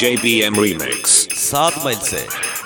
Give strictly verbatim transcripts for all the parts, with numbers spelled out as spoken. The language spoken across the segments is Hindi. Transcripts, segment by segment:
डीजे बीएम रीमिक्स सात मील से।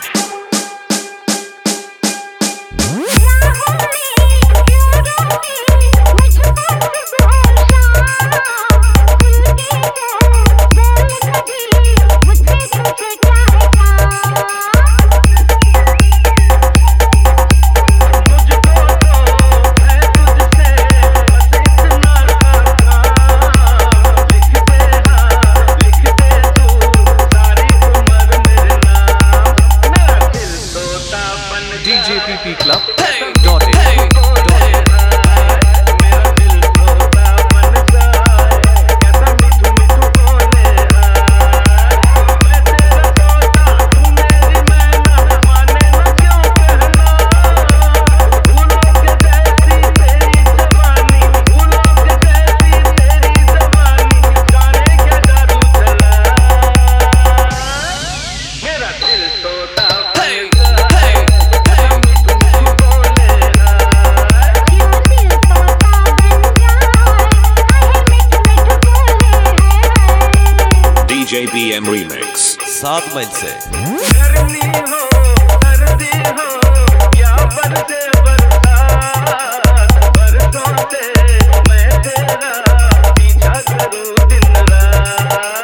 DJ PP club dot in. DJ BM remix सात मील से। गर्मी हो सर्दी हो या बरसे बरसात, बरसों से मैं तेरा पीछा करूं दिन रात।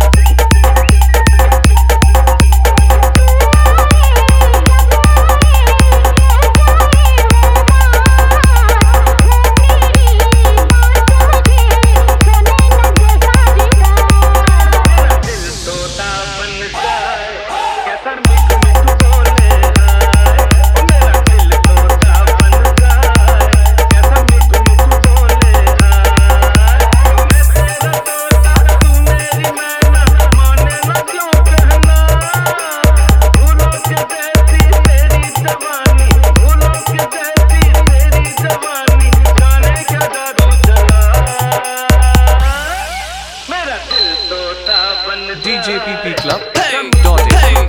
DJ PP club dot in.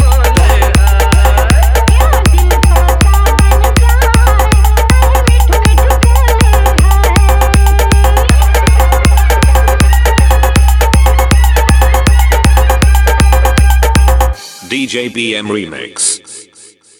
DJ BM remix